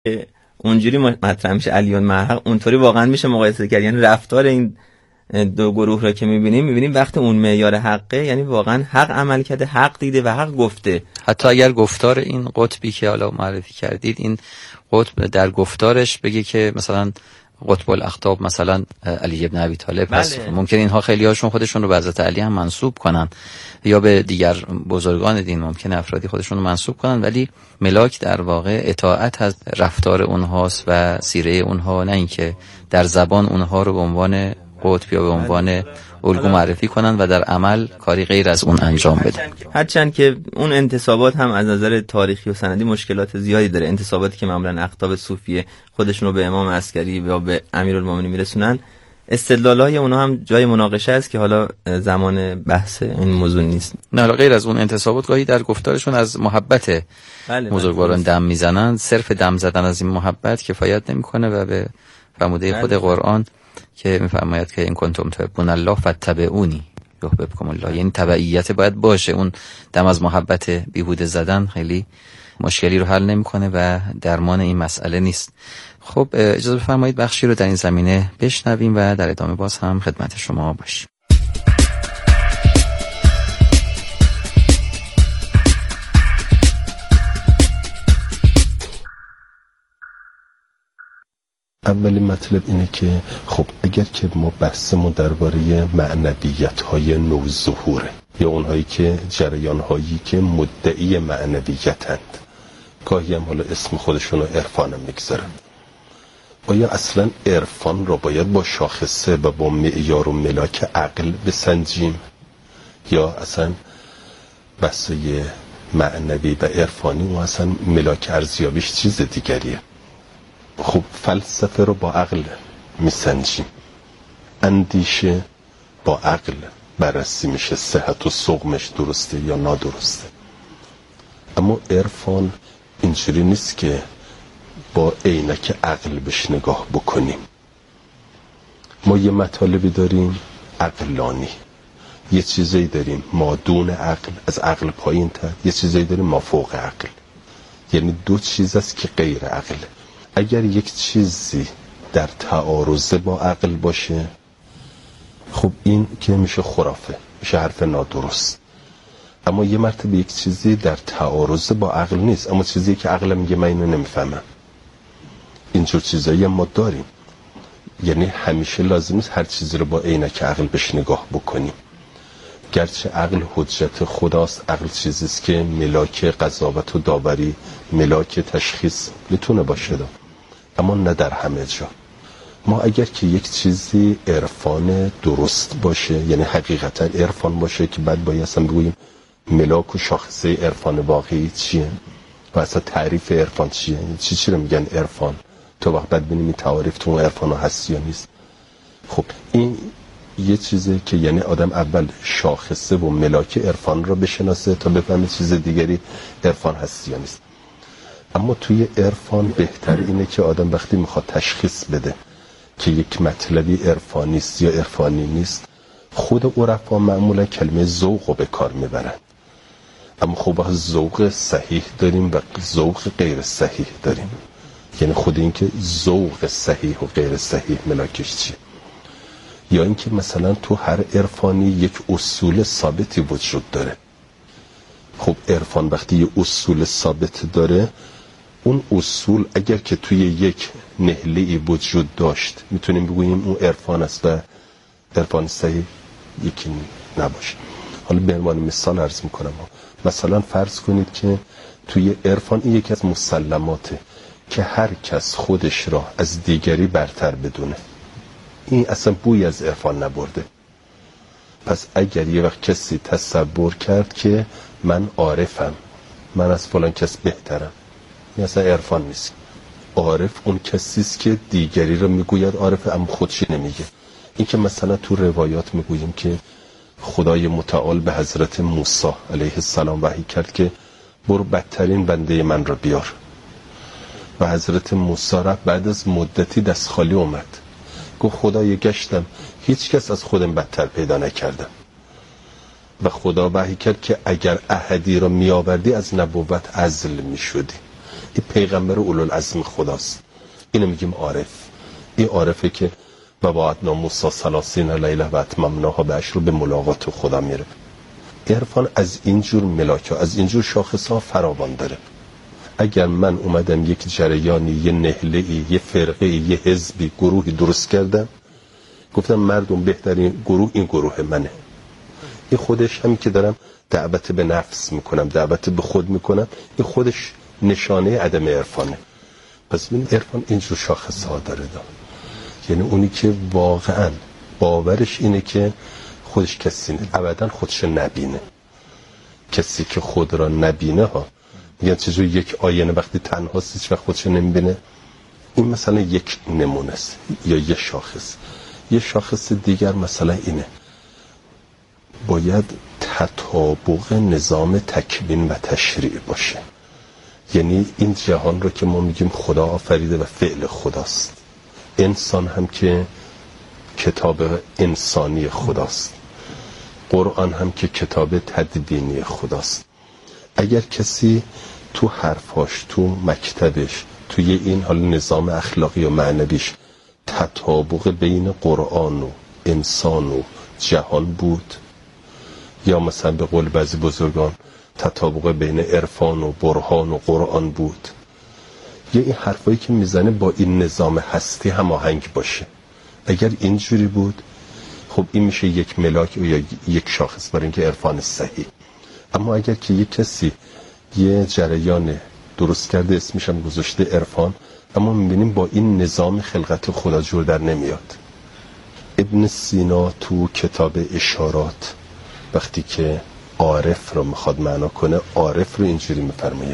اونجوری مطرح میشه علیون محق، اونطوری واقعا میشه مقایسه کرد. یعنی رفتار این دو گروه را که میبینیم وقتی اون معیار حقه، یعنی واقعا حق عمل کرده، حق دیده و حق گفته. حتی اگر گفتار این قطبی که حالا معرفی کردید، این قطب در گفتارش بگه که مثلا قطب الاقطاب مثلا علی ابن ابی طالب هست، ممکن اینها خیلی هاشون خودشون رو به حضرت علی هم منسوب کنن یا به دیگر بزرگان دین، ممکن افرادی خودشون رو منسوب کنن، ولی ملاک در واقع اطاعت از رفتار اونهاست و سیره اونها، نه اینکه در زبان اونها رو به عنوان قطب یا به عنوان الگو معرفی کنن و در عمل کاری غیر از اون انجام بدن. هرچند که اون انتسابات هم از نظر تاریخی و سندی مشکلات زیادی داره. انتساباتی که معمولا اقطاب صوفیه خودشون رو به امام عسکری یا به امیرالمومنین میرسونن، استدلالای اونها هم جای مناقشه است که حالا زمان بحث این موضوع نیست. نه، غیر از اون انتسابات گاهی در گفتارشون از محبت بزرگواران دم میزنن. صرف دم زدن از این محبت کفایت نمیکنه و به فرموده خود قرآن که میفرماید که این کنتم تحبون الله فاتبعونی یحببکم الله، یعنی تبعیت باید باشه. اون دم از محبت بیهوده زدن خیلی مشکلی رو حل نمیکنه و درمان این مسئله نیست. خب اجازه بفرمایید بخشی رو در این زمینه بشنویم و در ادامه باز هم خدمت شما باشیم. اولین مطلب اینه که خب اگر که ما بحثمون درباره معنویت‌های نوظهوره یا اونهایی که جریان‌هایی که مدعی معنویتند، گاهی هم حالا اسم خودشون رو عرفان میگذارن، آیا اصلا عرفان رو باید با شاخصه و با معیار و ملاک عقل بسنجیم یا اصلا بحث معنوی و عرفانی و اصلا ملاک ارزیابیش چیز دیگریه؟ خب فلسفه رو با عقل میسنجیم، اندیشه با عقل بررسی میشه صحت و سقمش درسته یا نادرسته. اما عرفان اینجوری نیست که با عینک عقل بهش نگاه بکنیم. ما یه مطالبی داریم عقلانی، یه چیزایی داریم مادون عقل، از عقل پایین تر، یه چیزایی داریم ما فوق عقل، یعنی دو چیز است که غیر عقله. اگر یک چیزی در تعارض با عقل باشه، خب این که میشه خرافه، میشه حرف نادرست. اما یه مرتبه یک چیزی در تعارض با عقل نیست، اما چیزی که عقل میگه من اینو نمیفهمم. اینجور چیزایی ما داریم. یعنی همیشه لازم نیست هر چیزی رو با عینک عقل بهش نگاه بکنیم. گرچه عقل حجت خداست، عقل چیزیست که ملاک قضاوت و داوری، ملاک تشخیص میتونه باشه دا. اما نه در همه جا. ما اگر که یک چیزی عرفان درست باشه، یعنی حقیقتا عرفان باشه که بعد باید اصلا بگوییم ملاک و شاخصه عرفان واقعی چیه و اصلا تعریف عرفان چیه، چی رو میگن عرفان، تو وقت بعد ببینیم تعریف تو عرفان هست یا نیست. خب این یه چیزه که یعنی آدم اول شاخصه و ملاک عرفان رو بشناسه تا بفهمه چیز دیگری عرفان هست یا نیست. اما توی عرفان بهتر اینه که آدم وقتی میخواد تشخیص بده که یک مطلبی عرفانی است یا عرفانی نیست، خود عرفا معمولا کلمه ذوق رو به کار میبرن. اما خب ذوق صحیح داریم و ذوق غیر صحیح داریم. یعنی خود این که ذوق صحیح و غیر صحیح ملاکش چیه، یا اینکه مثلا تو هر عرفانی یک اصول ثابتی وجود داره. خب عرفان وقتی یه اصول ثابت داره، اون اصول اگر که توی یک نهله‌ای وجود داشت میتونیم بگوییم اون عرفان است و عرفان صحیح یکی نباشه. حالا به عنوان مثال عرض میکنم، مثلا فرض کنید که توی عرفان این یکی از مسلماته که هر کس خودش را از دیگری برتر بدونه. این اصلا بوی از عرفان نبرده. پس اگر یه وقت کسی تصور کرد که من عارفم، من از فلان کس بهترم، این اصلا عرفان نیست. عارف اون کسیست که دیگری رو میگوید عارفه اما خودشی نمیگه. این که مثلا تو روایات میگوییم که خدای متعال به حضرت موسی علیه السلام وحی کرد که برو بدترین بنده من رو بیار، و حضرت موسی را بعد از مدتی دست خالی اومد، گفت خدای گشتم هیچ کس از خودم بدتر پیدا نکردم. و خدا وحی کرد که اگر احدی را می آوردی از نبوت عزل می شدی. این پیغمبر اولوالعزم خداست. اینو میگیم عارف. این عارفه که و وعدنا موسی 30 لیله و اتممناها ب10 به ملاقات خدا میره. عرفان از اینجور ملاکا، از اینجور شاخص ها فراوان داره. اگر من اومدم یک جریانی، یه نهله‌ای، یه فرقه‌ای، یه حزبی، گروهی درست کردم، گفتم مردم بهترین گروه این گروه منه، این خودش همین که دارم دعوت به نفس میکنم، دعوت به خود میکنم، این خودش نشانه عدم عرفانه. پس ببین عرفان اینجور شاخص ها داره یعنی اونی که واقعا باورش اینه که خودش کسی ابدا خودش نبینه. کسی که خود را نبینه ها میگن چجوری یک آینه وقتی تنهاست هیچ وقت خودش نمیبینه. این مثلا یک نمونه است یا یک شاخص. یه شاخص دیگر مثلا اینه، باید تطابق نظام تکوین و تشریع باشه. یعنی این جهان رو که ما میگیم خدا آفریده و فعل خداست، انسان هم که کتاب انسانی خداست، قرآن هم که کتاب تدوینی خداست. اگر کسی تو حرفاش، تو مکتبش، توی این حال نظام اخلاقی و معنویش تطابق بین قرآن و انسان و جهان بود، یا مثلا به قول بعضی بزرگان تطابق بین عرفان و برهان و قرآن بود، یا این حرفایی که میزنه با این نظام هستی هماهنگ باشه، اگر اینجوری بود خب این میشه یک ملاک یا یک شاخص برای اینکه عرفان صحیح. اما اگر که یک کسی یه جریان درست کرده اسمش هم گذاشته عرفان، اما میبینیم با این نظام خلقت خدا جور در نمیاد. ابن سینا تو کتاب اشارات وقتی که عارف رو میخواد معنا کنه، عارف رو اینجوری میفرماید: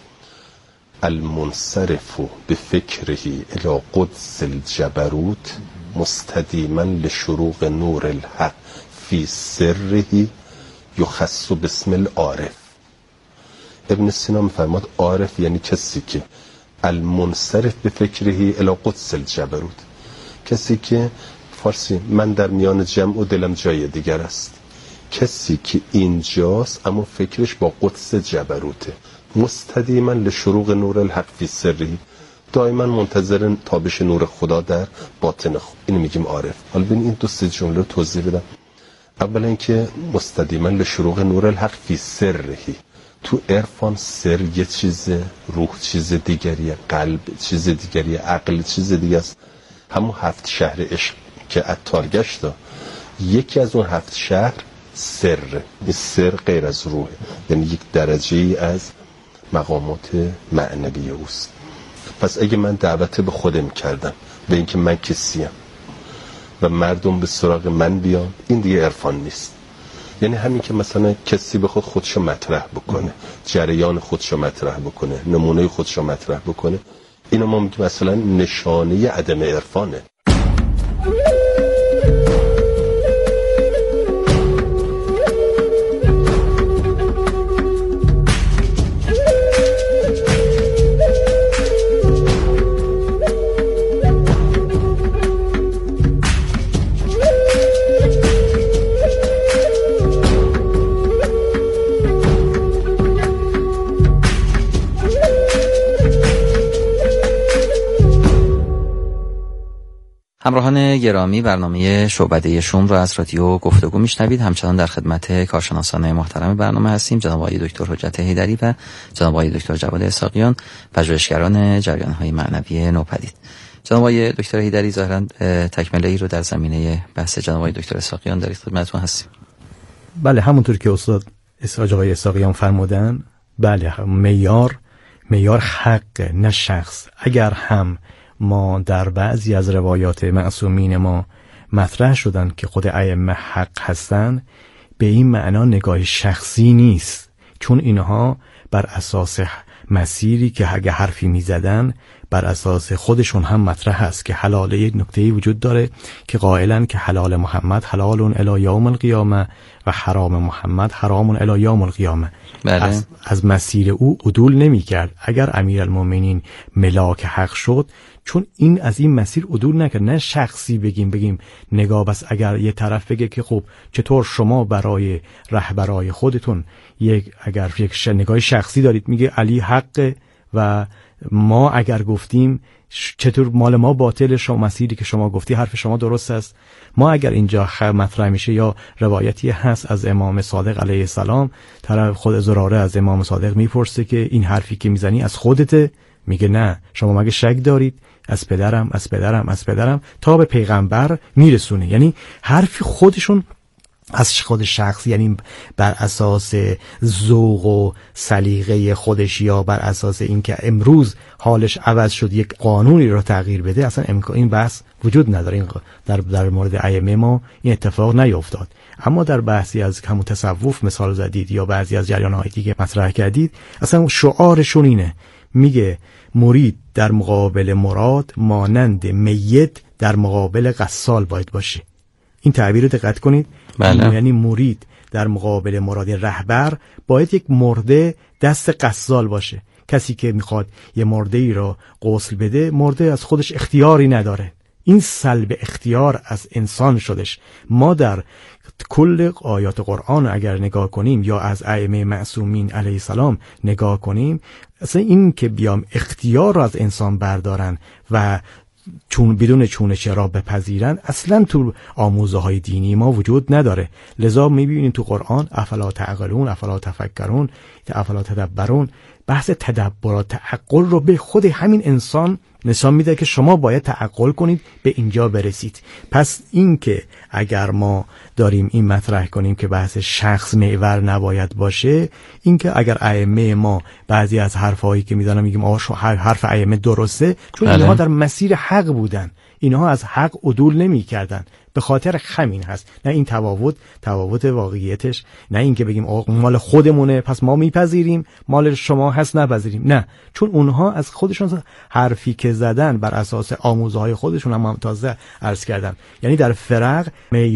المنصرف بفکره الى قدس الجبروت مستدیما لشروق نور الحق فی سره یخص باسم العارف. ابن سینا میفرماد عارف یعنی کسی که المنصرف بفکره الی قدس الجبروت، کسی که فارسی من در میان جمع و دلم جای دیگر است، کسی که اینجاست اما فکرش با قدس جبروته. مستدیما لشروق نور الحق فی سره، دائما منتظر تابش نور خدا در باطن خود. اینو میگیم عارف. حالا ببین این دو سه جمله رو توضیح بدم. اولا اینکه مستدیما لشروق نور الحق فی سره، تو عرفان سر یه چیزه، روح چیز دیگریه، قلب چیز دیگریه، عقل چیز دیگه است. همون 7 شهر عشق که عطار گشت، یکی از اون 7 شهر سر. این سر غیر از روحه، یعنی یک درجه ای از مقامات معنوی اوست. پس اگه من دعوت به خودم کردم به اینکه من کسیم و مردم به سراغ من بیان، این دیگه عرفان نیست. یعنی همین که مثلا کسی به خودشو مطرح بکنه، جریان خودشو مطرح بکنه، نمونه خودشو مطرح بکنه، اینو ما میگیم مثلا نشانه عدم عرفانه. همراهان گرامی، برنامه شعبده شوم را از رادیو گفتگو میشنوید. همچنان در خدمت کارشناسان محترم برنامه هستیم، جناب آقای دکتر حجت حیدری و جناب آقای دکتر جواد اسحاقیان، پژوهشگران جریان‌های معنوی نوپدید. جناب آقای دکتر حیدری ظاهراً تکمله‌ای رو در زمینه بحث جناب آقای دکتر اسحاقیان دارید، خدمتتون هستیم. بله، همونطور که استاد آقای اسحاقیان فرمودن، بله، معیار حق نه شخص. اگر هم ما در بعضی از روایات معصومین ما مطرح شدن که خود ائمه حق هستن، به این معنا نگاه شخصی نیست، چون اینها بر اساس مسیری که اگه حرفی میزدن بر اساس خودشون هم مطرح است که حلال یک نکته‌ای وجود داره که قائلن که حلال محمد حلال الی یوم القیامه و حرام محمد حرام الی یوم القیامه. بله. از مسیر او عدول نمی کرد. اگر امیرالمومنین ملاک حق شد، چون این از این مسیر عدول نکرد. نه شخصی بگیم نگاه، بس اگر یه طرف بگه که خب چطور شما برای رهبرای خودتون اگر یک نگاه شخصی دارید، میگه علی حق و ما اگر گفتیم چطور مال ما باطل، شما مسیری که شما گفتی حرف شما درست است. ما اگر اینجا مطرح میشه یا روایتی هست از امام صادق علیه السلام، طرف خود زراره از امام صادق میپرسه که این حرفی که میزنی از خودته؟ میگه نه. شما مگه شک دارید؟ از پدرم تا به پیغمبر میرسونه. یعنی حرفی خودشون از خود شخص، یعنی بر اساس ذوق و سلیقه خودش یا بر اساس اینکه امروز حالش عوض شد یک قانونی رو تغییر بده، اصلا این بحث وجود نداره. در مورد ائمه ما این اتفاق نیفتاد. اما در بحثی از همون تصوف مثال زدید یا بعضی از جریان‌های دیگه مطرح کردید، اصلا شعارشون اینه، میگه مرید در مقابل مراد مانند میت در مقابل غسال باید باشه. این تعبیر رو دقت کنید. بله. یعنی مرید در مقابل مراد رهبر باید یک مرده دست غسال باشه. کسی که میخواد یه مرده ای را غسل بده، مرده از خودش اختیاری نداره. این سلب اختیار از انسان شدش. ما در کل آیات قرآن اگر نگاه کنیم یا از ائمه معصومین علیه السلام نگاه کنیم، اصلا این که بیام اختیار را از انسان بردارن و بدون چونش را بپذیرن، اصلا تو آموزه های دینی ما وجود نداره. لذا میبینید تو قرآن افلا تعقلون، افلا تفکرون، افلا تدبرون، بحث تدبر و تعقل رو به خود همین انسان نشان میده که شما باید تعقل کنید به اینجا برسید. پس این که اگر ما داریم این مطرح کنیم که بحث شخص محور نباید باشه، این که اگر ائمه ما بعضی از حرفایی که میزنن میگیم حرف ائمه درسته، چون اینها در مسیر حق بودن، اینها از حق عدول نمی کردن، به خاطر همین هست. نه این تفاوت واقعیتش، نه این که بگیم مال خودمونه پس ما میپذیریم، مال شما هست نپذیریم. نه، چون اونها از خودشون حرفی که زدن بر اساس آموزهای خودشون، هم تازه عرض کردم، یعنی در فرق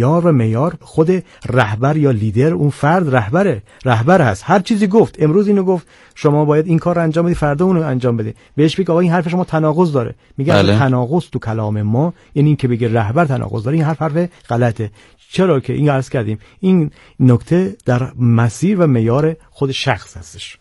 معیار خود رهبر یا لیدر، اون فرد رهبر هست. هر چیزی گفت، امروز اینو گفت شما باید این کار رو انجام بدی، فردا اونو انجام بده، بهش بگی آقا این حرف شما تناقض داره. میگه تناقض تو کلام ما یعنی این که بگه رهبر تناقض داره، این حرف غلطه. چرا که این عرض کردیم این نکته در مسیر و معیار خود شخص هستش.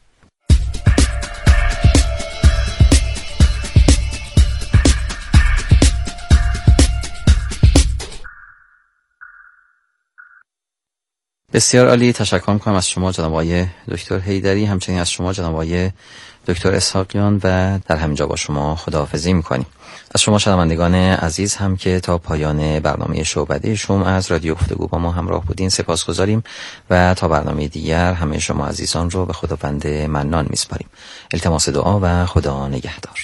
بسیار عالی. تشکر می‌کنم از شما جناب آقای دکتر حیدری، همچنین از شما جناب آقای دکتر اسحاقیان، و در همینجا با شما خداحافظی می‌کنیم. از شما شنوندگان عزیز هم که تا پایان برنامه شعبده شوم از رادیو گفتگو با ما همراه بودین سپاسگزاریم و تا برنامه دیگر همه شما عزیزان رو به خداوند منان می‌سپاریم. التماس دعا و خدا نگهدار.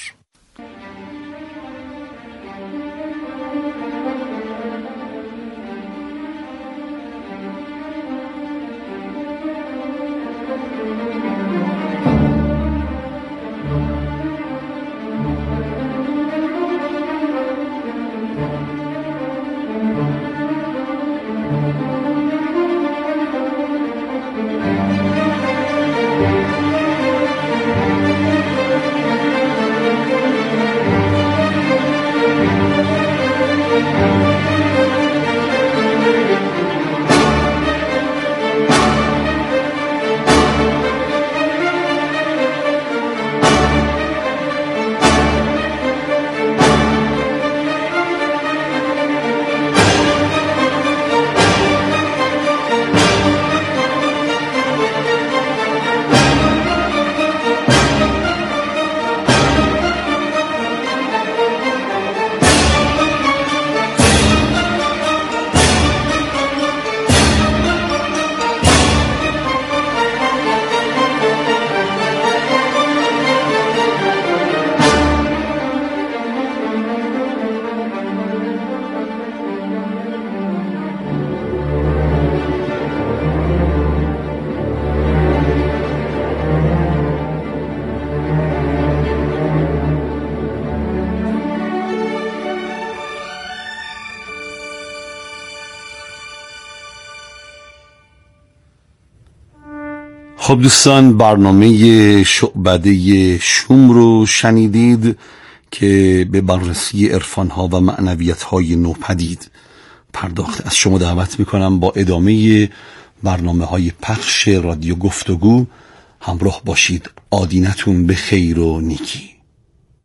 خب دوستان، برنامه شعبده شوم رو شنیدید که به بررسی عرفان‌ها و معنویت‌های نوپدید پرداخت. از شما دعوت میکنم با ادامه برنامه‌های پخش رادیو گفتگو همراه باشید. آدینتون به خیر و نیکی.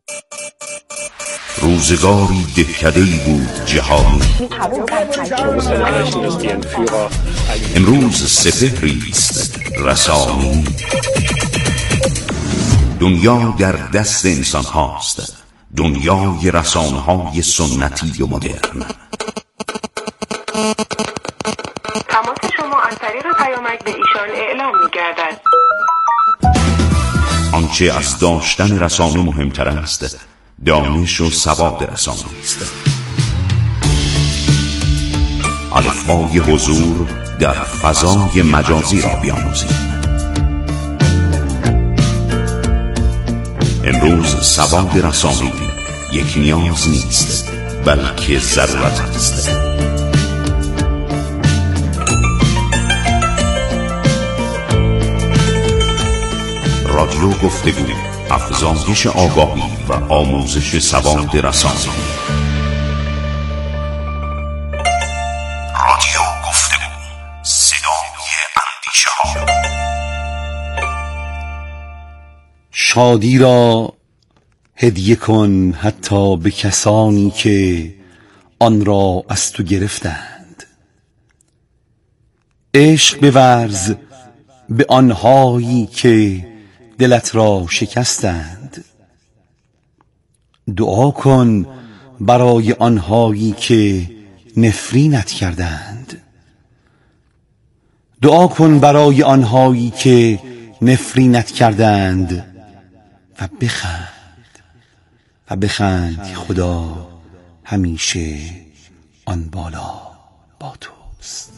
روزگاری دهکده‌ای بود جهانی، امروز سپهری است رسانی. دنیا در دست انسان هاست، دنیای رسانه های سنتی و مدرن. تماس شما از طریق پیامک به ایشان اعلام می‌گردد. آنچه از داشتن رسانه مهمتر است، دانش و سواد رسانه است. الفبای حضور در فضای مجازی را بیاموزید. امروز سواد رسانه‌ای یک نیاز نیست، بلکه ضرورت است. رادیو گفتگو، افزایش آگاهی و آموزش سواد رسانه‌ای. رادیو گفتگو، صدای اندیشه ها. شادی را هدیه کن حتی به کسانی که آن را از تو گرفتند. عشق بورز به آنهایی که دلت را شکستند. دعا کن برای آنهایی که نفرینت کردند. دعا کن برای آنهایی که نفرینت کردند و بخند خدا همیشه آن بالا با توست.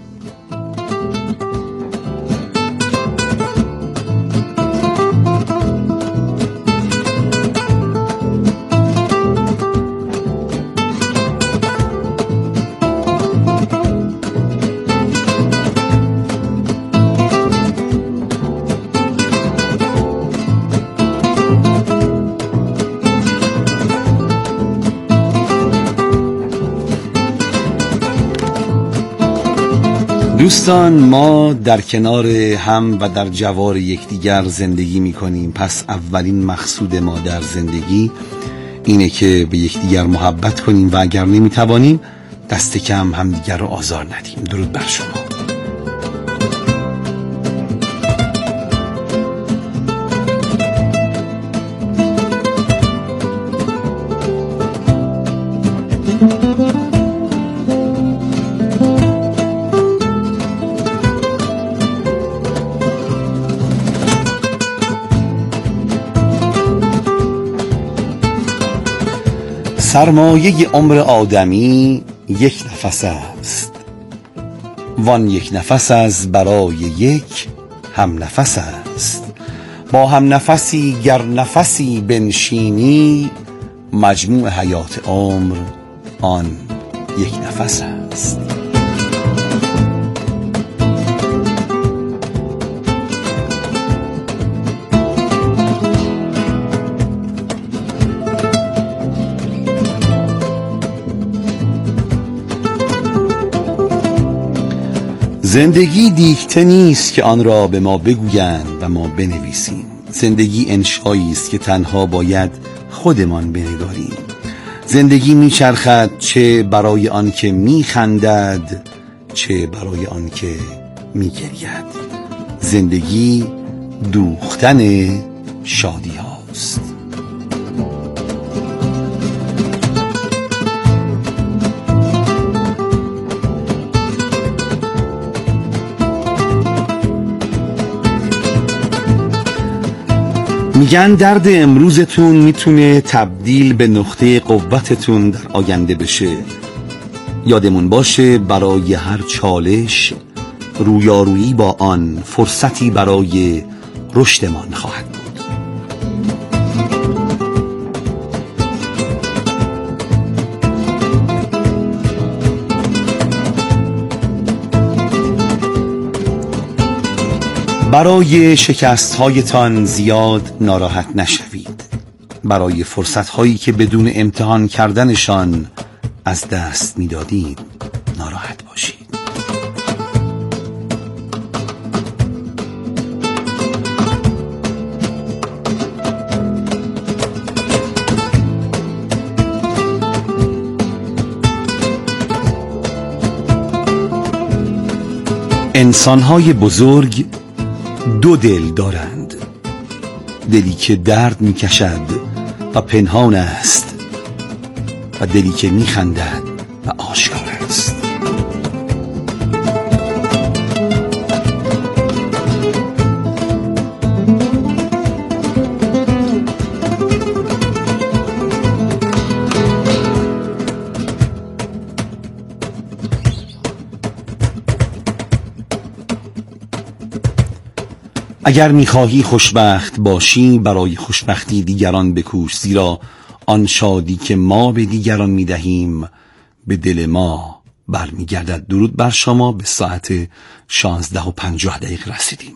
دوستان، ما در کنار هم و در جوار یکدیگر زندگی می‌کنیم. پس اولین مقصود ما در زندگی اینه که به یکدیگر محبت کنیم و اگر نمی‌توانیم دست کم همدیگر رو آزار ندیم. درود بر شما. سرمایه عمر آدمی یک نفس است، وان یک نفس از برای یک هم نفس است. با هم نفسی گر نفسی بنشینی، مجموع حیات عمر آن یک نفس است. زندگی دیکته نیست که آن را به ما بگویند و ما بنویسیم. زندگی انشایی است که تنها باید خودمان بنگاریم. زندگی میچرخد چه برای آن که میخندد، چه برای آن که میگرید. زندگی دوختن شادی هاست. میگن درد امروزتون میتونه تبدیل به نقطه قوتتون در آینده بشه. یادمون باشه برای هر چالش رویارویی با آن فرصتی برای رشدمان خواهد بود. برای شکست‌هایتان زیاد ناراحت نشوید. برای فرصت‌هایی که بدون امتحان کردنشان از دست می‌دادید ناراحت باشید. انسان‌های بزرگ دو دل دارند، دلی که درد می‌کشد و پنهان است و دلی که می‌خندد و آشکار است. اگر می‌خواهی خوشبخت باشی، برای خوشبختی دیگران بکوش، زیرا آن شادی که ما به دیگران می‌دهیم به دل ما برمیگردد. درود بر شما. به ساعت 16:50 رسیدیم.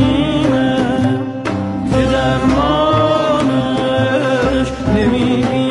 درمانش نمیبینم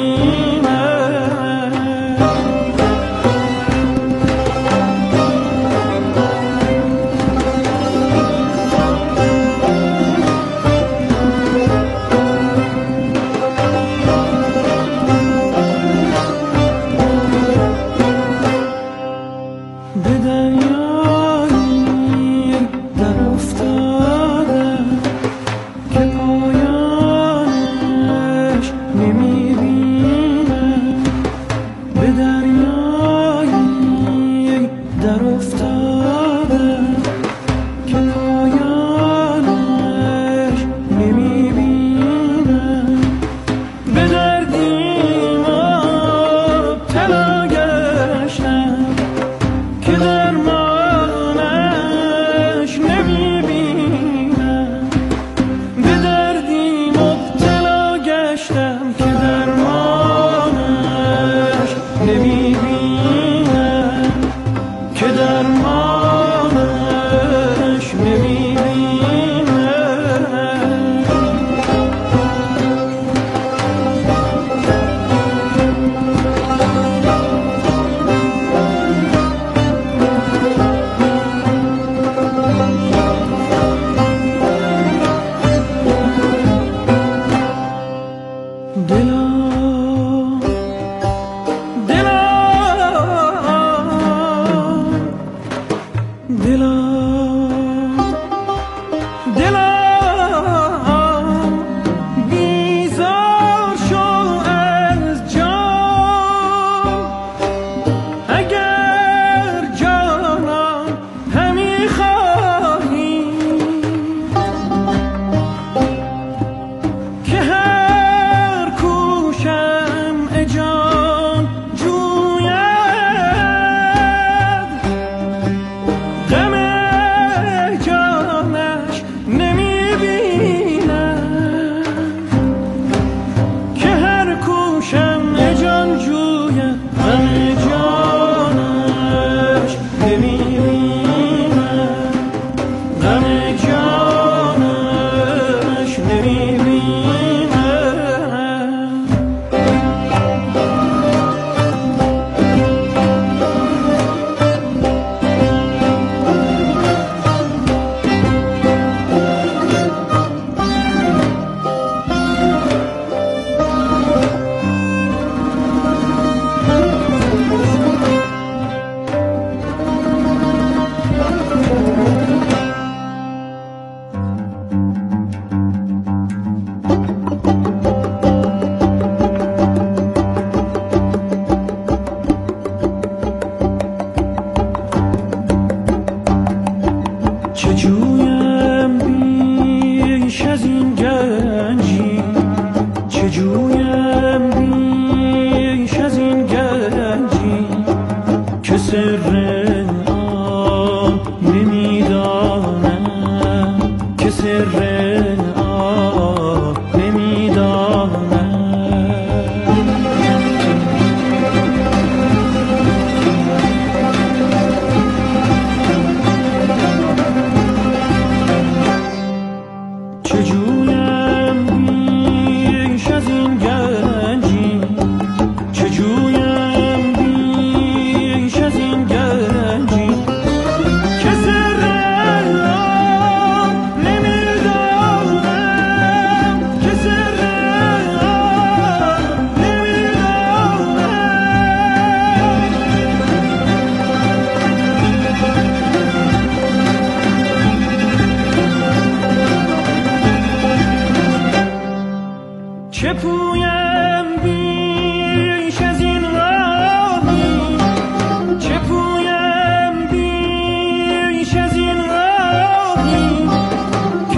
چه پویم بیش از این راهی، چه پویم بیش از این راهی که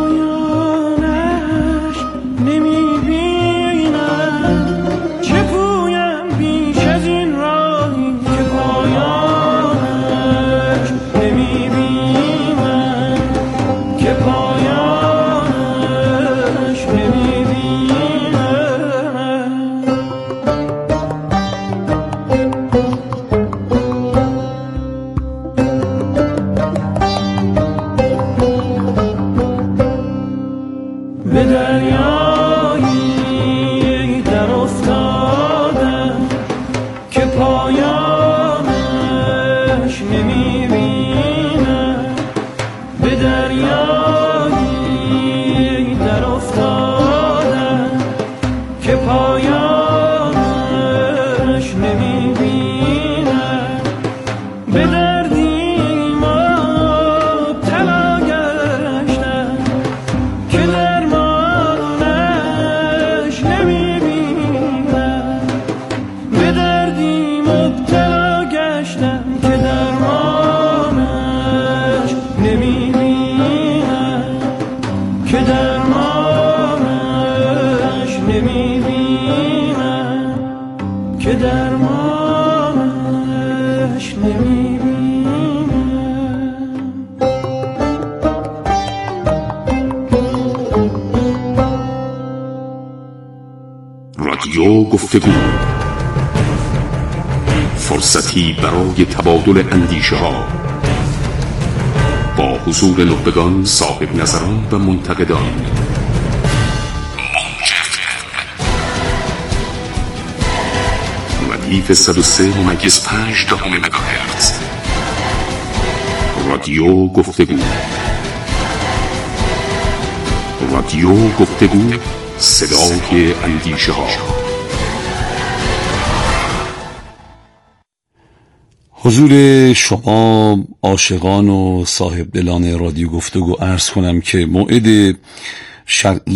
پایانش نمیبینم، چه پویم بیش از این راهی که پایانش نمیبینم، که پایانش به دریایی در افتادم که پایانش نمیبینم، به دریایی در افتادم که پایانش نمیبینم، به دردی مبتلا گشتم که درمانش نمیبینم، به دردی مبتلا گشتم که درمانش نمیبینم، که درمانش نمیبینم، که درمانش نمیبینم. رادیو گفتگو، فرصتی برای تبادل اندیشه ها با حضور نخبگان، صاحب نظران و منتقدان. ردیف 103.5 مگاهرتز. رادیو گفتگو، رادیو گفتگو، صدای اندیشه ها. حضور شما عاشقان و صاحب دلان رادیو گفتگو عرض کنم که موعد شرعی